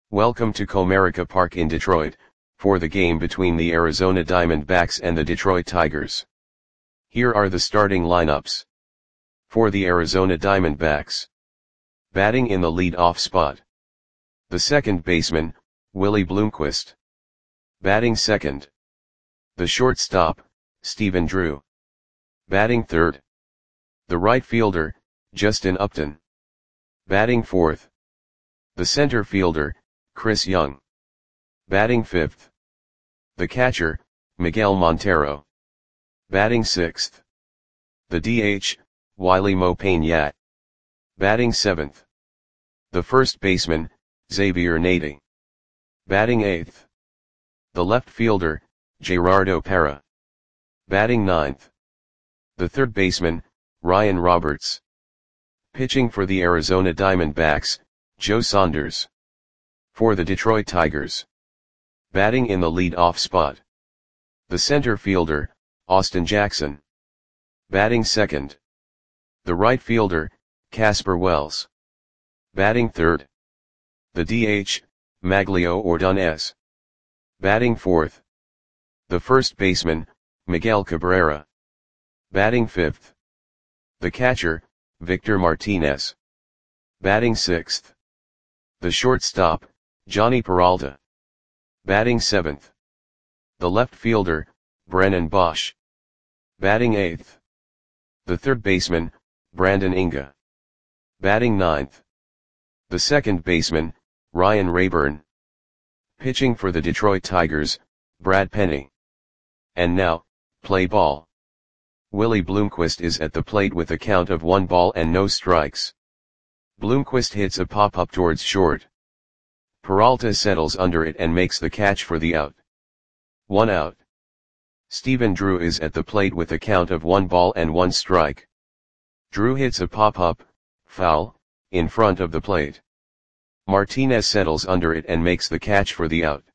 Welcome to Comerica Park in Detroit, for the game between the Arizona Diamondbacks and the Detroit Tigers. Here are the starting lineups. For the Arizona Diamondbacks. Batting in the lead-off spot. The second baseman, Willie Bloomquist. Batting second. The shortstop, Stephen Drew. Batting third. The right fielder, Justin Upton. Batting fourth. The center fielder, Chris Young. Batting fifth. The catcher, Miguel Montero. Batting sixth. The DH, Wily Mo Peña. Batting seventh. The first baseman, Xavier Nady. Batting eighth. The left fielder, Gerardo Parra. Batting ninth. The third baseman, Ryan Roberts. Pitching for the Arizona Diamondbacks, Joe Saunders. For the Detroit Tigers. Batting in the lead-off spot. The center fielder, Austin Jackson. Batting second. The right fielder, Casper Wells. Batting third. The DH, Maglio Ordonez. Batting fourth. The first baseman, Miguel Cabrera. Batting fifth. The catcher, Victor Martinez. Batting sixth. The shortstop, Johnny Peralta. Batting seventh. The left fielder, Brennan Bosch. Batting eighth. The third baseman, Brandon Inga. Batting ninth. The second baseman, Ryan Rayburn. Pitching for the Detroit Tigers, Brad Penny. And now, play ball. Willie Bloomquist is at the plate with a count of 1 ball and no strikes. Bloomquist hits a pop-up towards short. Peralta settles under it and makes the catch for the out. 1 out. Stephen Drew is at the plate with a count of 1 ball and 1 strike. Drew hits a pop-up, foul, in front of the plate. Martinez settles under it and makes the catch for the out.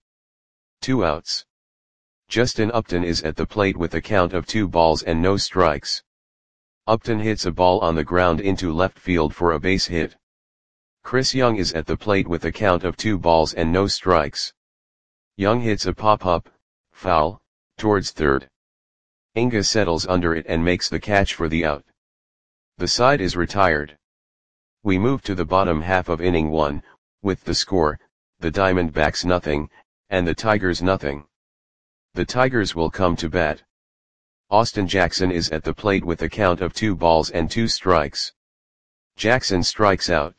2 outs. Justin Upton is at the plate with a count of 2 balls and no strikes. Upton hits a ball on the ground into left field for a base hit. Chris Young is at the plate with a count of 2 balls and no strikes. Young hits a pop-up, foul, towards third. Inga settles under it and makes the catch for the out. The side is retired. We move to the bottom half of inning 1, with the score, the Diamondbacks nothing, and the Tigers nothing. The Tigers will come to bat. Austin Jackson is at the plate with a count of 2 balls and 2 strikes. Jackson strikes out.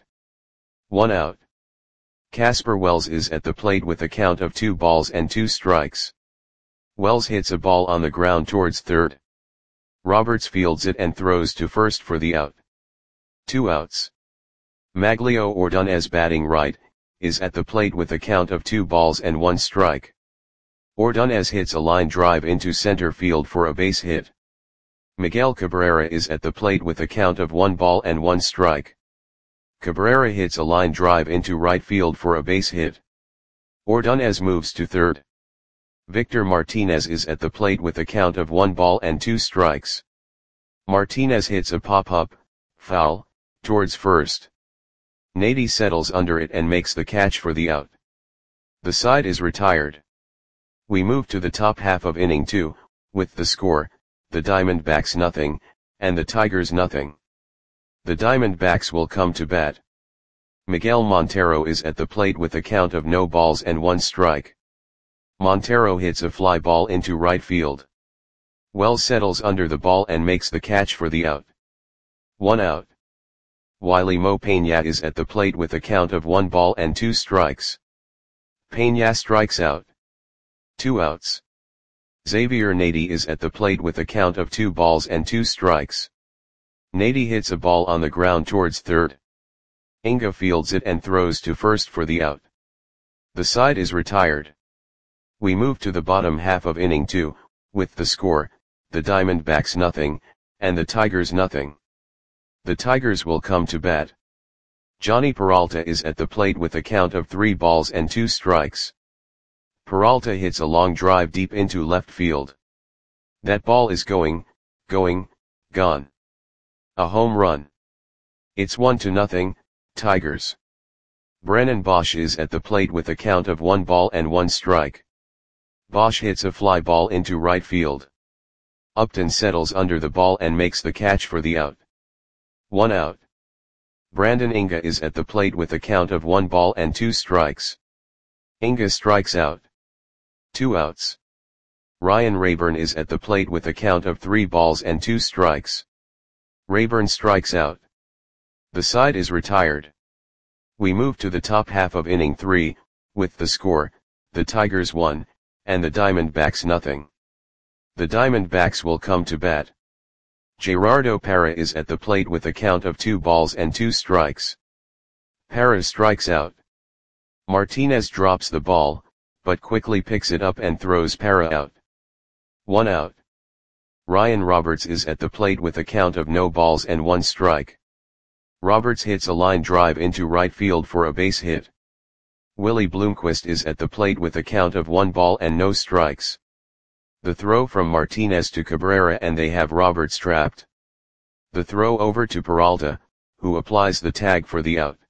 1 out. Casper Wells is at the plate with a count of 2 balls and 2 strikes. Wells hits a ball on the ground towards third. Roberts fields it and throws to first for the out. 2 outs. Maglio Ordonez, batting right, is at the plate with a count of 2 balls and 1 strike. Ordonez hits a line drive into center field for a base hit. Miguel Cabrera is at the plate with a count of 1 ball and 1 strike. Cabrera hits a line drive into right field for a base hit. Ordonez moves to third. Victor Martinez is at the plate with a count of 1 ball and 2 strikes. Martinez hits a pop-up, foul, towards first. Nady settles under it and makes the catch for the out. The side is retired. We move to the top half of inning 2, with the score, the Diamondbacks nothing, and the Tigers nothing. The Diamondbacks will come to bat. Miguel Montero is at the plate with a count of no balls and 1 strike. Montero hits a fly ball into right field. Wells settles under the ball and makes the catch for the out. 1 out. Wily Mo Peña is at the plate with a count of 1 ball and 2 strikes. Peña strikes out. 2 outs. Xavier Nady is at the plate with a count of 2 balls and 2 strikes. Nady hits a ball on the ground towards third. Inga fields it and throws to first for the out. The side is retired. We move to the bottom half of inning 2, with the score, the Diamondbacks nothing, and the Tigers nothing. The Tigers will come to bat. Johnny Peralta is at the plate with a count of 3 balls and 2 strikes. Peralta hits a long drive deep into left field. That ball is gone. A home run. It's 1-0, Tigers. Brennan Bosch is at the plate with a count of 1 ball and 1 strike. Bosch hits a fly ball into right field. Upton settles under the ball and makes the catch for the out. 1 out. Brandon Inga is at the plate with a count of 1 ball and 2 strikes. Inga strikes out. 2 outs. Ryan Rayburn is at the plate with a count of 3 balls and 2 strikes. Rayburn strikes out. The side is retired. We move to the top half of inning 3, with the score, the Tigers 1, and the Diamondbacks nothing. The Diamondbacks will come to bat. Gerardo Parra is at the plate with a count of 2 balls and 2 strikes. Parra strikes out. Martinez drops the ball, but quickly picks it up and throws Parra out. 1 out. Ryan Roberts is at the plate with a count of no balls and 1 strike. Roberts hits a line drive into right field for a base hit. Willie Bloomquist is at the plate with a count of 1 ball and no strikes. The throw from Martinez to Cabrera and they have Roberts trapped. The throw over to Peralta, who applies the tag for the out.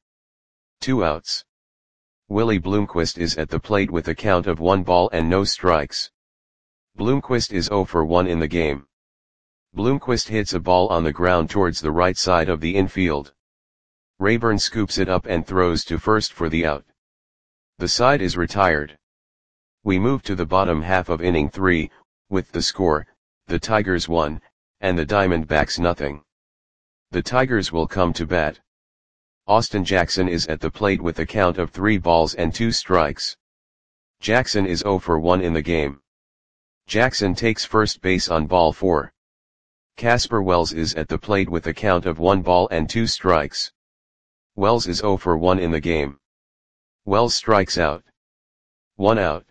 2 outs. Willie Bloomquist is at the plate with a count of 1 ball and no strikes. Bloomquist is 0 for 1 in the game. Bloomquist hits a ball on the ground towards the right side of the infield. Rayburn scoops it up and throws to first for the out. The side is retired. We move to the bottom half of inning 3, with the score, the Tigers 1, and the Diamondbacks nothing. The Tigers will come to bat. Austin Jackson is at the plate with a count of 3 balls and 2 strikes. Jackson is 0 for 1 in the game. Jackson takes first base on ball 4. Casper Wells is at the plate with a count of 1 ball and 2 strikes. Wells is 0 for 1 in the game. Wells strikes out. 1 out.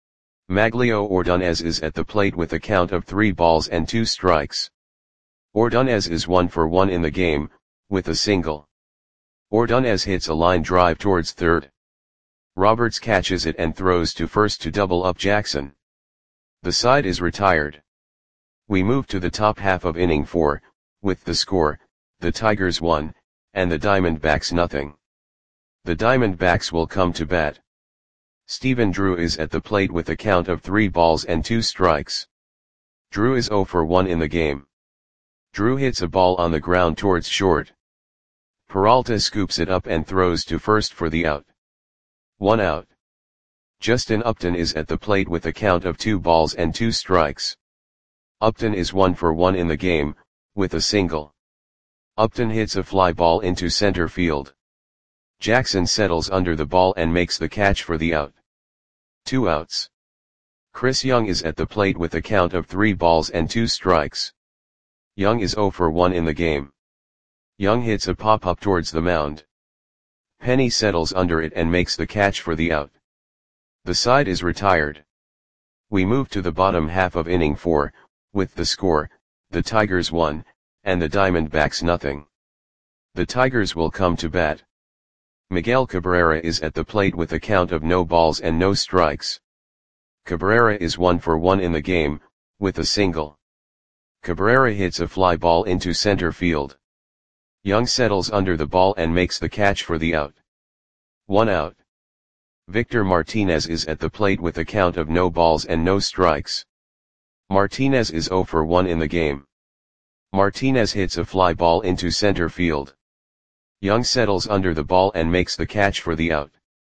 Maglio Ordonez is at the plate with a count of 3 balls and 2 strikes. Ordonez is 1 for 1 in the game, with a single. Ordonez hits a line drive towards third. Roberts catches it and throws to first to double up Jackson. The side is retired. We move to the top half of inning 4, with the score, the Tigers 1, and the Diamondbacks nothing. The Diamondbacks will come to bat. Stephen Drew is at the plate with a count of 3 balls and 2 strikes. Drew is 0 for 1 in the game. Drew hits a ball on the ground towards short. Peralta scoops it up and throws to first for the out. 1 out. Justin Upton is at the plate with a count of 2 balls and 2 strikes. Upton is 1 for 1 in the game, with a single. Upton hits a fly ball into center field. Jackson settles under the ball and makes the catch for the out. 2 outs. Chris Young is at the plate with a count of 3 balls and 2 strikes. Young is 0 for 1 in the game. Young hits a pop-up towards the mound. Penny settles under it and makes the catch for the out. The side is retired. We move to the bottom half of inning 4, with the score, the Tigers 1, and the Diamondbacks nothing. The Tigers will come to bat. Miguel Cabrera is at the plate with a count of no balls and no strikes. Cabrera is 1 for 1 in the game, with a single. Cabrera hits a fly ball into center field. Young settles under the ball and makes the catch for the out. 1 out. Victor Martinez is at the plate with a count of no balls and no strikes. Martinez is 0 for 1 in the game. Martinez hits a fly ball into center field. Young settles under the ball and makes the catch for the out.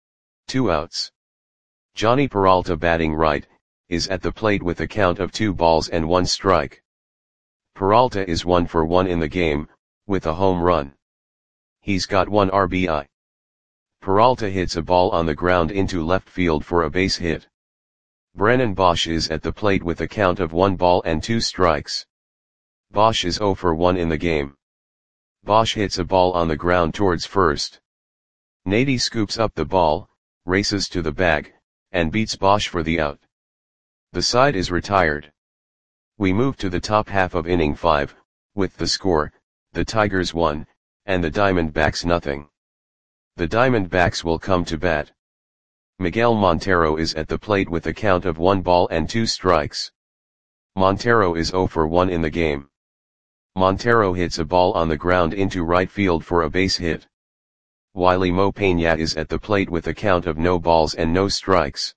2 outs. Johnny Peralta, batting right, is at the plate with a count of 2 balls and 1 strike. Peralta is 1 for 1 in the game, with a home run. He's got 1 RBI. Peralta hits a ball on the ground into left field for a base hit. Brennan Bosch is at the plate with a count of 1 ball and 2 strikes. Bosch is 0 for 1 in the game. Bosch hits a ball on the ground towards first. Nady scoops up the ball, races to the bag, and beats Bosch for the out. The side is retired. We move to the top half of inning 5, with the score, the Tigers 1, and the Diamondbacks nothing. The Diamondbacks will come to bat. Miguel Montero is at the plate with a count of 1 ball and 2 strikes. Montero is 0 for 1 in the game. Montero hits a ball on the ground into right field for a base hit. Wiley Mo Peña is at the plate with a count of no balls and no strikes.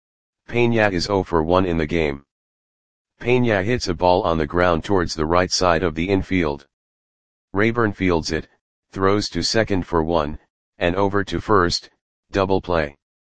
Peña is 0 for 1 in the game. Peña hits a ball on the ground towards the right side of the infield. Rayburn fields it, throws to second for 1, and over to first, double play.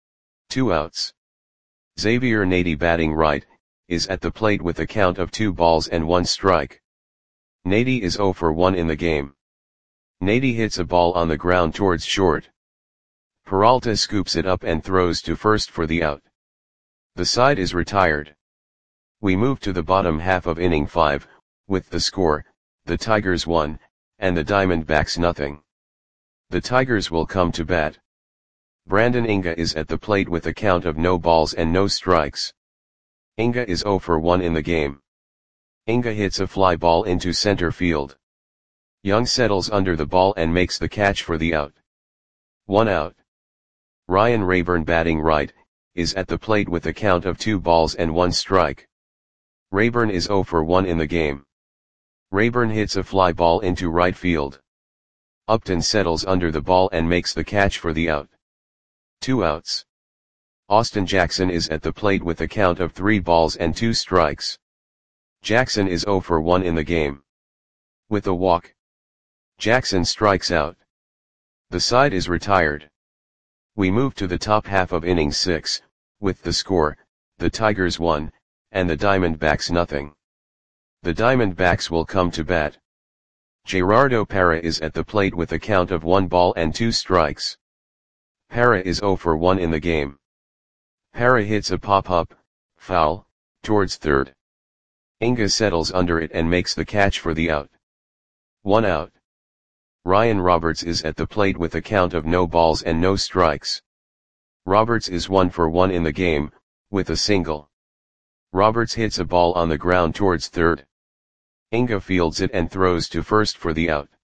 2 outs. Xavier Nady, batting right, is at the plate with a count of 2 balls and 1 strike. Nady is 0 for 1 in the game. Nady hits a ball on the ground towards short. Peralta scoops it up and throws to first for the out. The side is retired. We move to the bottom half of inning 5, with the score, the Tigers 1, and the Diamondbacks nothing. The Tigers will come to bat. Brandon Inga is at the plate with a count of no balls and no strikes. Inga is 0 for 1 in the game. Inga hits a fly ball into center field. Young settles under the ball and makes the catch for the out. 1 out. Ryan Rayburn, batting right, is at the plate with a count of 2 balls and 1 strike. Rayburn is 0 for 1 in the game. Rayburn hits a fly ball into right field. Upton settles under the ball and makes the catch for the out. 2 outs. Austin Jackson is at the plate with a count of 3 balls and 2 strikes. Jackson is 0 for 1 in the game. With a walk, Jackson strikes out. The side is retired. We move to the top half of inning 6, with the score, the Tigers 1, and the Diamondbacks nothing. The Diamondbacks will come to bat. Gerardo Parra is at the plate with a count of 1 ball and 2 strikes. Parra is 0 for 1 in the game. Parra hits a pop-up, foul, towards third. Inga settles under it and makes the catch for the out. 1 out. Ryan Roberts is at the plate with a count of no balls and no strikes. Roberts is 1 for 1 in the game, with a single. Roberts hits a ball on the ground towards third. Inga fields it and throws to first for the out.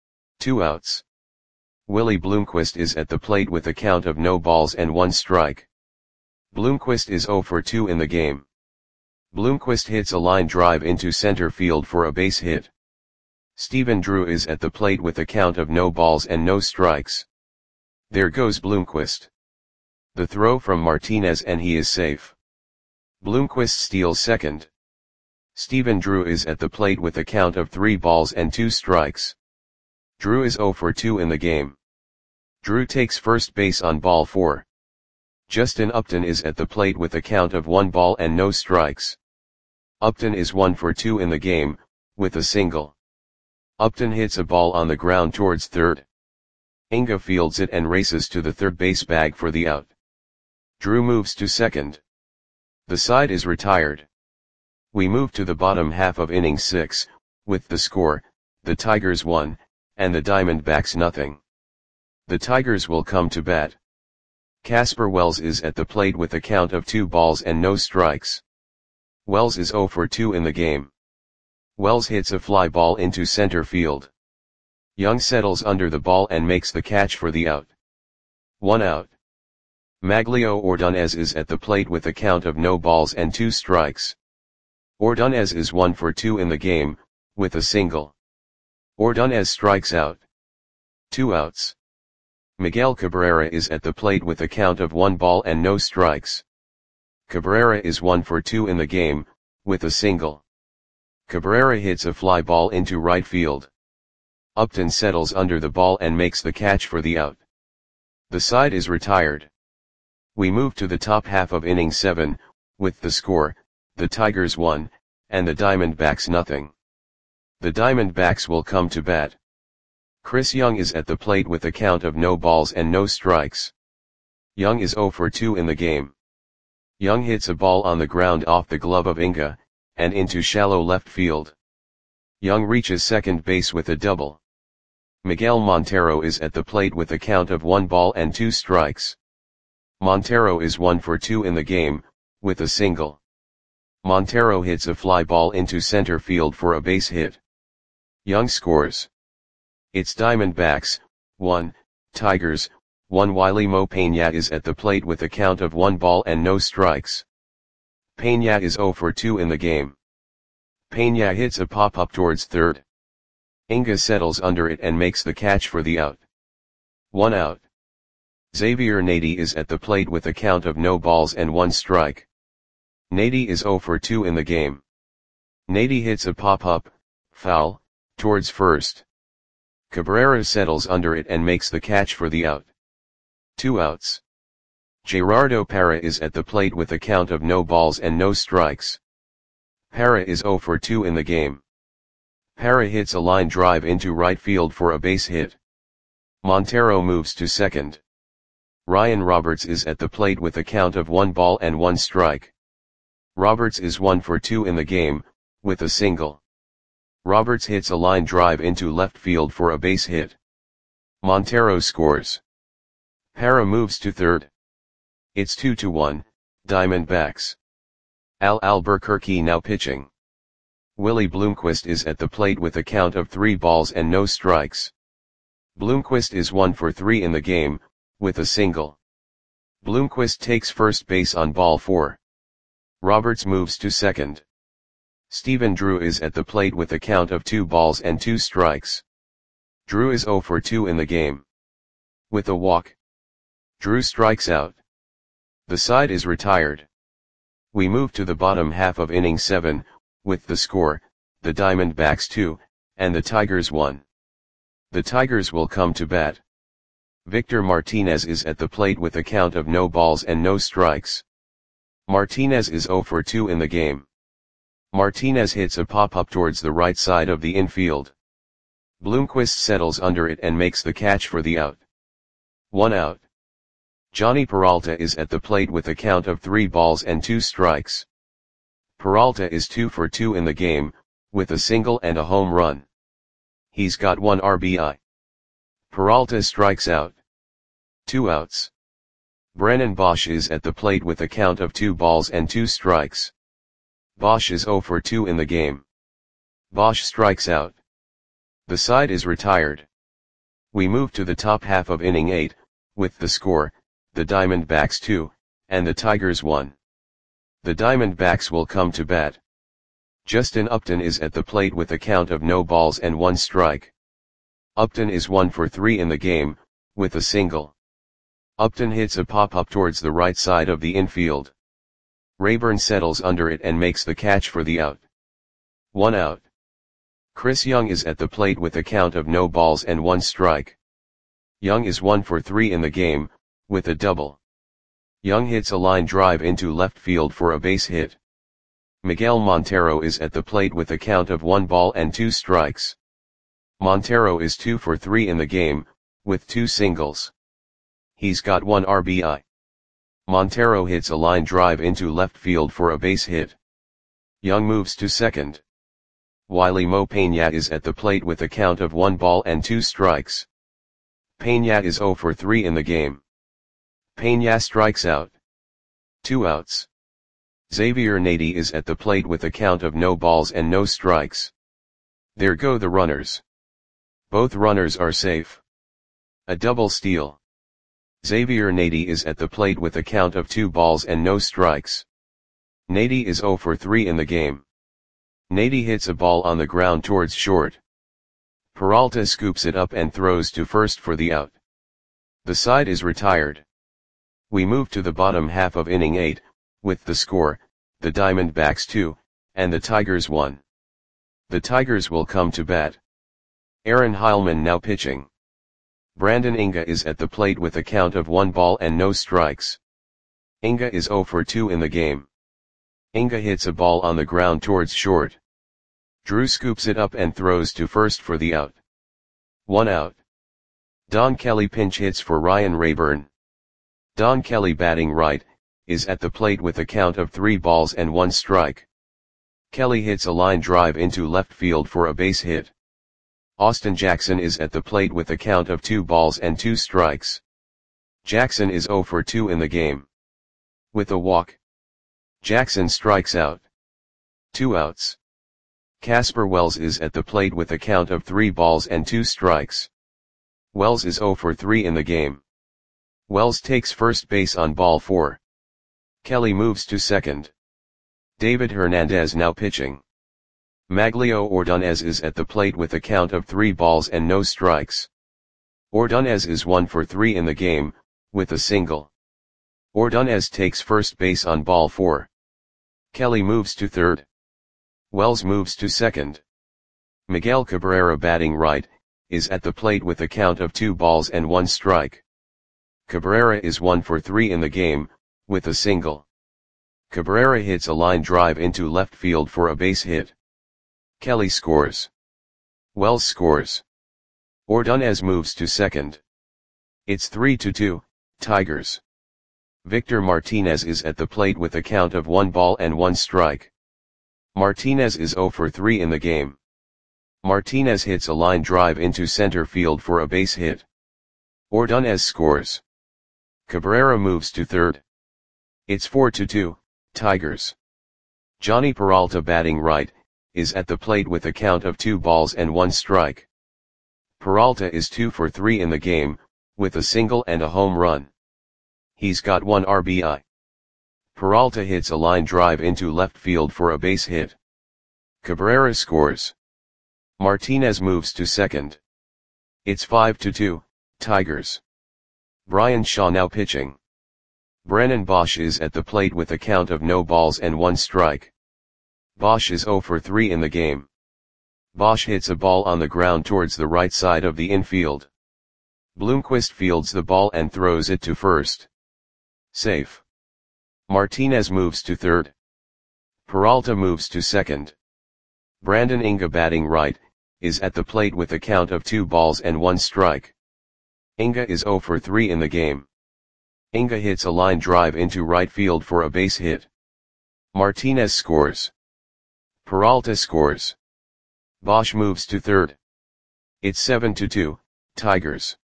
2 outs. Willie Bloomquist is at the plate with a count of no balls and 1 strike. Bloomquist is 0 for 2 in the game. Bloomquist hits a line drive into center field for a base hit. Stephen Drew is at the plate with a count of no balls and no strikes. There goes Bloomquist. The throw from Martinez and he is safe. Bloomquist steals second. Stephen Drew is at the plate with a count of 3 balls and 2 strikes. Drew is 0 for 2 in the game. Drew takes first base on ball 4. Justin Upton is at the plate with a count of 1 ball and no strikes. Upton is 1 for 2 in the game, with a single. Upton hits a ball on the ground towards third. Inga fields it and races to the third base bag for the out. Drew moves to second. The side is retired. We move to the bottom half of inning 6, with the score, the Tigers 1, and the Diamondbacks nothing. The Tigers will come to bat. Casper Wells is at the plate with a count of 2 balls and no strikes. Wells is 0 for 2 in the game. Wells hits a fly ball into center field. Young settles under the ball and makes the catch for the out. 1 out. Maglio Ordonez is at the plate with a count of no balls and 2 strikes. Ordonez is 1 for 2 in the game, with a single. Ordonez strikes out. 2 outs. Miguel Cabrera is at the plate with a count of 1 ball and no strikes. Cabrera is 1 for 2 in the game, with a single. Cabrera hits a fly ball into right field. Upton settles under the ball and makes the catch for the out. The side is retired. We move to the top half of inning 7, with the score, the Tigers 1, and the Diamondbacks nothing. The Diamondbacks will come to bat. Chris Young is at the plate with a count of no balls and no strikes. Young is 0 for 2 in the game. Young hits a ball on the ground off the glove of Inga, and into shallow left field. Young reaches second base with a double. Miguel Montero is at the plate with a count of 1 ball and 2 strikes. Montero is 1 for 2 in the game, with a single. Montero hits a fly ball into center field for a base hit. Young scores. It's Diamondbacks, 1, Tigers, 1. Wiley Mo Peña is at the plate with a count of 1 ball and no strikes. Peña is 0 for 2 in the game. Peña hits a pop-up towards third. Inga settles under it and makes the catch for the out. 1 out. Xavier Nady is at the plate with a count of no balls and 1 strike. Nady is 0 for 2 in the game. Nady hits a pop-up, foul, towards first. Cabrera settles under it and makes the catch for the out. 2 outs. Gerardo Parra is at the plate with a count of no balls and no strikes. Parra is 0 for 2 in the game. Parra hits a line drive into right field for a base hit. Montero moves to second. Ryan Roberts is at the plate with a count of 1 ball and 1 strike. Roberts is 1 for 2 in the game, with a single. Roberts hits a line drive into left field for a base hit. Montero scores. Parra moves to third. It's 2-1, Diamondbacks. Al Albuquerque now pitching. Willie Bloomquist is at the plate with a count of 3 balls and no strikes. Bloomquist is 1 for 3 in the game, with a single. Bloomquist takes first base on ball 4. Roberts moves to second. Stephen Drew is at the plate with a count of 2 balls and 2 strikes. Drew is 0 for 2 in the game. With a walk, Drew strikes out. The side is retired. We move to the bottom half of inning 7, with the score, the Diamondbacks 2, and the Tigers 1. The Tigers will come to bat. Victor Martinez is at the plate with a count of no balls and no strikes. Martinez is 0 for 2 in the game. Martinez hits a pop-up towards the right side of the infield. Bloomquist settles under it and makes the catch for the out. 1 out. Johnny Peralta is at the plate with a count of 3 balls and 2 strikes. Peralta is 2 for 2 in the game, with a single and a home run. He's got 1 RBI. Peralta strikes out. 2 outs. Brennan Bosch is at the plate with a count of 2 balls and 2 strikes. Bosch is 0 for 2 in the game. Bosch strikes out. The side is retired. We move to the top half of inning 8, with the score, the Diamondbacks 2, and the Tigers 1. The Diamondbacks will come to bat. Justin Upton is at the plate with a count of no balls and 1 strike. Upton is 1 for 3 in the game, with a single. Upton hits a pop-up towards the right side of the infield. Rayburn settles under it and makes the catch for the out. 1 out. Chris Young is at the plate with a count of no balls and 1 strike. Young is 1 for 3 in the game, with a double. Young hits a line drive into left field for a base hit. Miguel Montero is at the plate with a count of 1 ball and 2 strikes. Montero is 2 for 3 in the game, with 2 singles. He's got 1 RBI. Montero hits a line drive into left field for a base hit. Young moves to second. Wiley Mo Peña is at the plate with a count of 1 ball and 2 strikes. Peña is 0 for 3 in the game. Peña strikes out. 2 outs. Xavier Nady is at the plate with a count of no balls and no strikes. There go the runners. Both runners are safe. A double steal. Xavier Nady is at the plate with a count of 2 balls and no strikes. Nady is 0 for 3 in the game. Nady hits a ball on the ground towards short. Peralta scoops it up and throws to first for the out. The side is retired. We move to the bottom half of inning 8, with the score, the Diamondbacks 2, and the Tigers 1. The Tigers will come to bat. Aaron Heilman now pitching. Brandon Inga is at the plate with a count of 1 ball and no strikes. Inga is 0 for 2 in the game. Inga hits a ball on the ground towards short. Drew scoops it up and throws to first for the out. 1 out. Don Kelly pinch hits for Ryan Rayburn. Don Kelly, batting right, is at the plate with a count of 3 balls and 1 strike. Kelly hits a line drive into left field for a base hit. Austin Jackson is at the plate with a count of 2 balls and 2 strikes. Jackson is 0 for 2 in the game. With a walk, Jackson strikes out. 2 outs. Casper Wells is at the plate with a count of 3 balls and 2 strikes. Wells is 0 for 3 in the game. Wells takes first base on ball 4. Kelly moves to second. David Hernandez now pitching. Maglio Ordonez is at the plate with a count of 3 balls and no strikes. Ordonez is 1 for 3 in the game, with a single. Ordonez takes first base on ball 4. Kelly moves to third. Wells moves to second. Miguel Cabrera, batting right, is at the plate with a count of 2 balls and 1 strike. Cabrera is 1 for 3 in the game, with a single. Cabrera hits a line drive into left field for a base hit. Kelly scores. Wells scores. Ordonez moves to second. It's 3-2, Tigers. Victor Martinez is at the plate with a count of 1 ball and 1 strike. Martinez is 0 for 3 in the game. Martinez hits a line drive into center field for a base hit. Ordonez scores. Cabrera moves to third. It's 4-2, Tigers. Johnny Peralta, batting right, is at the plate with a count of 2 balls and 1 strike. Peralta is 2 for 3 in the game, with a single and a home run. He's got 1 RBI. Peralta hits a line drive into left field for a base hit. Cabrera scores. Martinez moves to second. It's 5-2, Tigers. Brian Shaw now pitching. Brennan Bosch is at the plate with a count of no balls and 1 strike. Bosch is 0 for 3 in the game. Bosch hits a ball on the ground towards the right side of the infield. Bloomquist fields the ball and throws it to first. Safe. Martinez moves to third. Peralta moves to second. Brandon Inga, batting right, is at the plate with a count of 2 balls and 1 strike. Inga is 0 for 3 in the game. Inga hits a line drive into right field for a base hit. Martinez scores. Peralta scores. Bosch moves to third. It's 7-2, Tigers.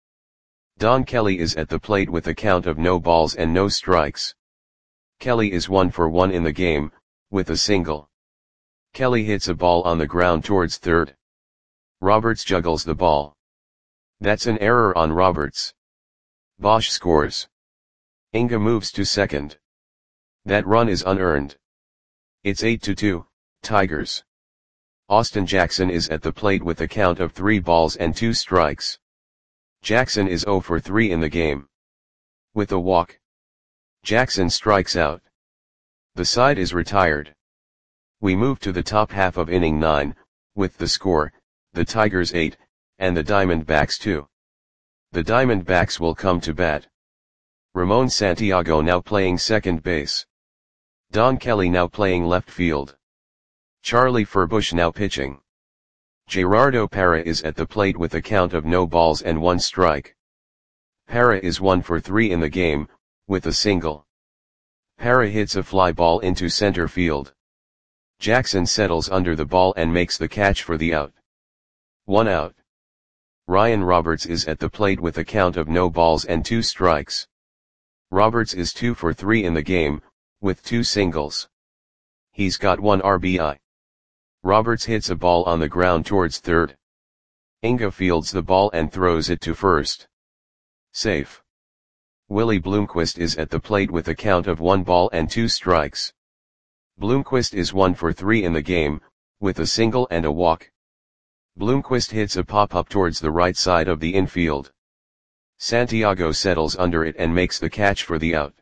Don Kelly is at the plate with a count of no balls and no strikes. Kelly is 1 for 1 in the game, with a single. Kelly hits a ball on the ground towards third. Roberts juggles the ball. That's an error on Roberts. Bosch scores. Inga moves to second. That run is unearned. It's 8-2, Tigers. Austin Jackson is at the plate with a count of 3 balls and 2 strikes. Jackson is 0 for 3 in the game. With a walk, Jackson strikes out. The side is retired. We move to the top half of inning 9, with the score, the Tigers 8, and the Diamondbacks 2. The Diamondbacks will come to bat. Ramon Santiago now playing second base. Don Kelly now playing left field. Charlie Furbush now pitching. Gerardo Parra is at the plate with a count of no balls and 1 strike. Parra is 1 for 3 in the game, with a single. Parra hits a fly ball into center field. Jackson settles under the ball and makes the catch for the out. 1 out. Ryan Roberts is at the plate with a count of no balls and 2 strikes. Roberts is 2 for 3 in the game, with 2 singles. He's got 1 RBI. Roberts hits a ball on the ground towards third. Inga fields the ball and throws it to first. Safe. Willie Bloomquist is at the plate with a count of 1 ball and 2 strikes. Bloomquist is 1 for 3 in the game, with a single and a walk. Bloomquist hits a pop-up towards the right side of the infield. Santiago settles under it and makes the catch for the out.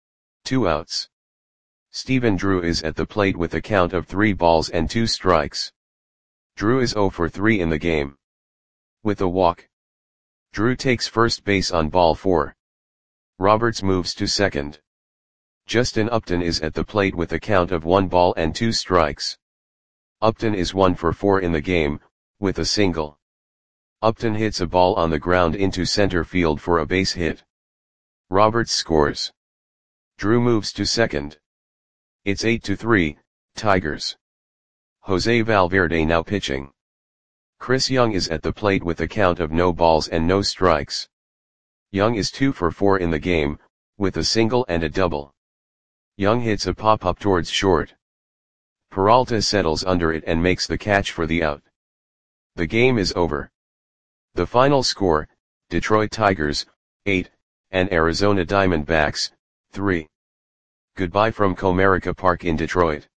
2 outs. Stephen Drew is at the plate with a count of 3 balls and 2 strikes. Drew is 0 for 3 in the game. With a walk, Drew takes first base on ball 4. Roberts moves to second. Justin Upton is at the plate with a count of 1 ball and 2 strikes. Upton is 1 for 4 in the game, with a single. Upton hits a ball on the ground into center field for a base hit. Roberts scores. Drew moves to second. It's 8-3, Tigers. Jose Valverde now pitching. Chris Young is at the plate with a count of no balls and no strikes. Young is 2 for 4 in the game, with a single and a double. Young hits a pop-up towards short. Peralta settles under it and makes the catch for the out. The game is over. The final score, Detroit Tigers, 8, and Arizona Diamondbacks, 3. Goodbye from Comerica Park in Detroit.